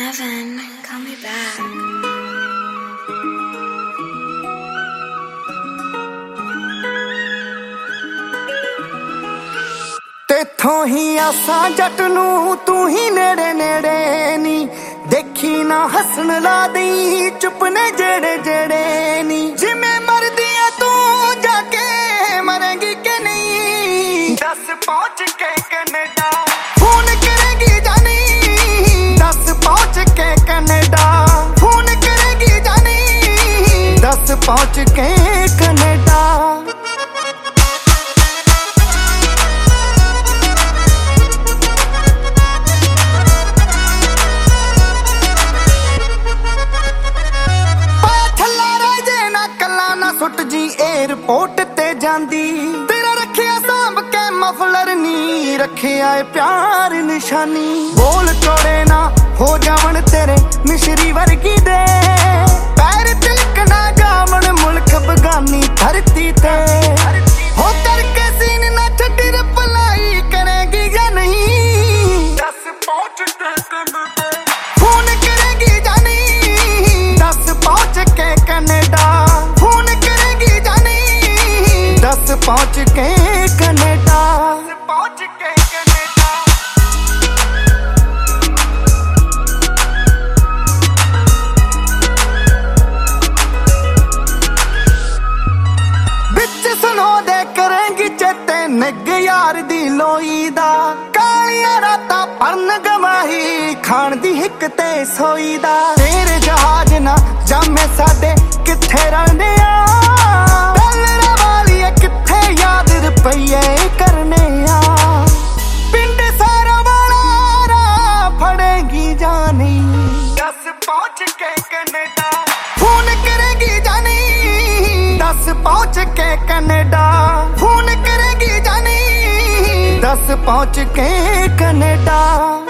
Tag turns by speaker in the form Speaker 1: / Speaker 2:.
Speaker 1: Kevin, call me back.
Speaker 2: तेथों ही आसा जट नू तू ही नेड़े नेड़े नी देखी ना हसन ला दी चुप ने जेड़े जेड़े नी जिमें मरदी है तू जाके मरेंगी के नहीं दस पहुंच के कनाडा फोन करेगी जानी दस पहुंच के कनाडा फोन करेगी जानी दस पहुंच के कनाडा सुट जी एयरपोर्ट ते जांदी तेरा रखिया सांभ के मफलर नी रखिया प्यार निशानी बोल चोड़े ना हो जावन तेरे मिश्री वर्गी दे पैर तिलक ना जावन मुल्क बगानी धरती ते हो करके सीन ना छड्डी रिप्लाई करेगी या नहीं दस पहुंच के कनाडा फोन करेगी जानी दस पहुंच के कनाडा दस पहुंच के कनाडा पहुंच के कनाडा बिच सुनो दे करेंगी चेते निग यार दी लोई दा कालियां रातां परन गवाही खान दी हिक ते सोई दा तेरे जहाज ना जामे साडे किथे रहिंदे आ रुपये करने पिंड सारा वाला फड़ेगी जानी दस पहुंच के कनाडा फोन करेगी जानी दस पहुंच के कनाडा फोन करेगी जानी दस पहुंच के कनाडा।